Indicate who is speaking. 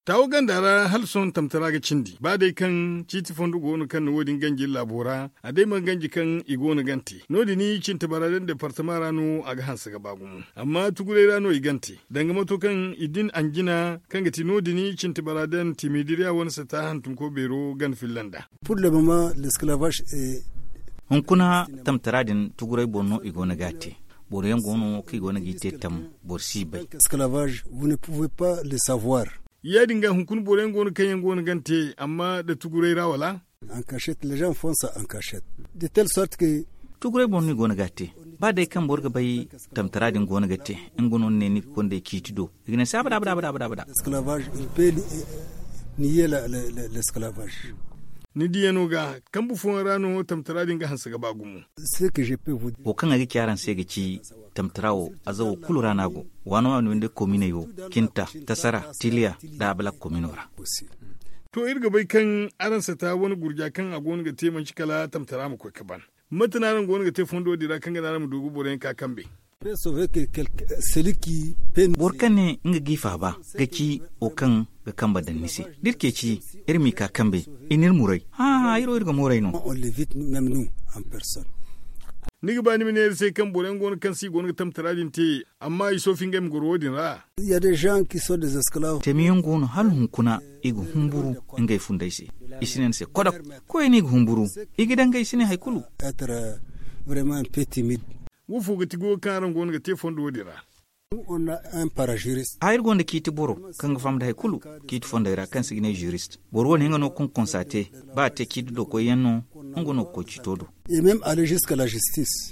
Speaker 1: Tawo gandara halson tamtara ga cindi ba dai kan citi fondu gonu kan wodin ganji labora a dai man ganji kan igonu ganti nodi ni cinta baraden departement rano aga hansa ga bagum amma tugure rano iganti danga mato kan idin anjina kan gati nodi ni cinta baraden timidiriya wani sa ta hantum ko bero gan finlanda
Speaker 2: pour le moment l'esclavage est
Speaker 3: hunkuna tamtaradin tugure bonno igonu gati boriyan gonu ki igonu gite tam borsi bai
Speaker 2: esclavage vous ne pouvez pas le savoir.
Speaker 1: Ya dinga hunkun boren gonu kanyan gonu gante amma da tugurai rawala
Speaker 2: En cachette, les gens font ça en cachette. De telle sorte que
Speaker 3: tugurai bonni gonu gate ba dai kan borga bai tamtaradin gonu gate in gonu ne ni konde kitido igna sabada bada
Speaker 2: l'esclavage, il peut nier l'esclavage.
Speaker 1: ni diyano ga kan bu fon rano tamtaradin ga hansa ga bagumu
Speaker 2: Ce que je peux vous dire,
Speaker 3: o kan agi kyaran sai ga ci tamtarawo azawo kulura nago wano wande komine yo kinta tasara tilia da abla kominora
Speaker 2: aussi.
Speaker 1: to irga bai kan aransa ta wani gurja kan a gonu ga teman shikala tamtara mu kai kaban matanaran gonu ga te fondo dira kan ga mu dogo boren ka kambe
Speaker 2: Peut sauver que celui qui peut nous
Speaker 3: borkane nga gifa ba ga ci o kan ga kamba da nisi dirke ci irmi ka kambe inir murai ha iro irga murai no
Speaker 2: on l'évite même nous en personne.
Speaker 1: ni ga bani mine sai kan boren gonu kan si gonu ga tamtaradin te amma iso fingem gorodin ra
Speaker 2: Il y a des gens qui sont des esclaves.
Speaker 3: temiyon gono hal hunkuna igu humburu ingay fundaisi isinen se kodak ko ni igu humburu igidan ga isine haykulu
Speaker 2: Être vraiment un peu timide.
Speaker 1: wufu ga tigo kan gonu ga te fondo dira
Speaker 2: Nous, on a un parajuriste.
Speaker 3: ayir gonda kiti boro kanga famda haykulu kiti fondaira kan sigine juriste boro woni ngano kon constate ba te kiti do ko yanno ngono ko citodo
Speaker 2: Et même aller jusqu'à la justice.